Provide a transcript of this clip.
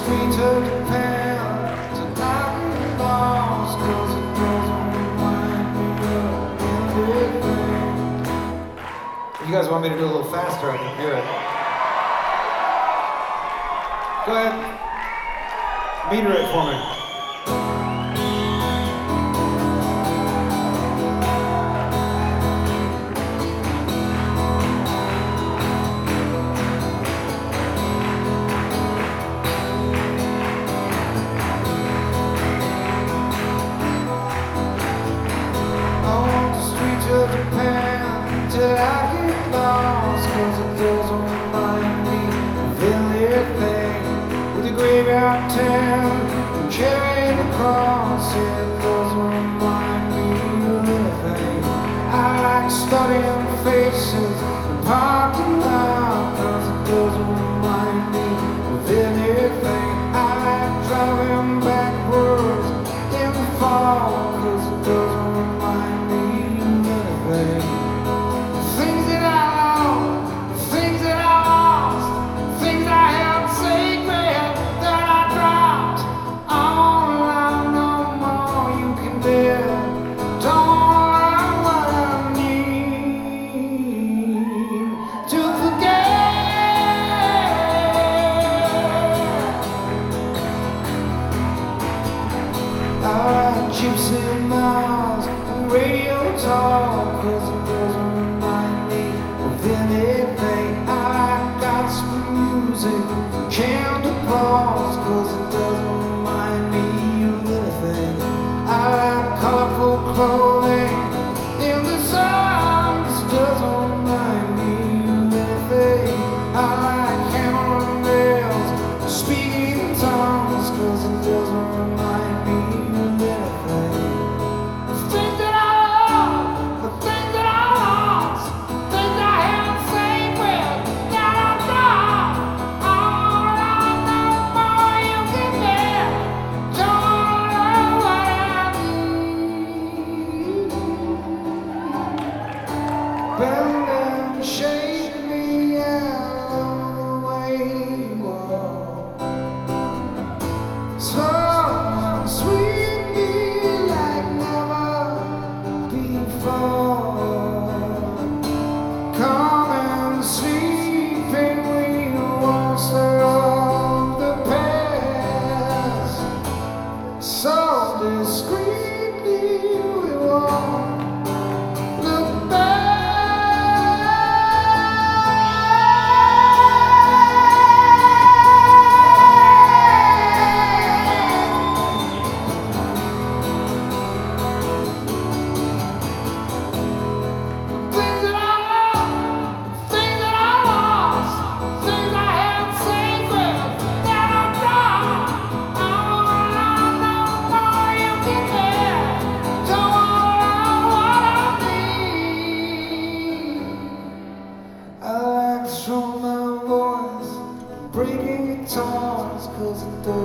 streets of Japan tonight and lost, 'cause it doesn't remind me of anything. If you guys want me to do a little faster, I can hear it. Go ahead. Meter it for me. Japan till I get lost, 'cause it doesn't remind me of anything. With the graveyard town and carrying the cross, it doesn't remind me of anything. I like studying faces and parking lot, 'cause it doesn't remind me of anything. I like driving backwards in the fall, 'cause it doesn't remind me. Things that I lost, things that I lost, things I held sacred that I dropped. I won't allow no more. You can bear. Don't allow what I need to forget. Alright, gypsy miles and radio talk, 'cause it doesn't remind me of anything. I like gospel music, candle balls, 'cause it doesn't remind me of anything. I like colorful clothing in the sun, 'cause it doesn't remind me of anything. I like hammer and nails, speaking in tongues, 'cause it doesn't remind me of anything. Bend and shake me out of the way you walk. Slow and sweet me like never before. Come and sleep and we once loved the past. So discreetly we walk. Look back. Breaking guitars, 'cause it does.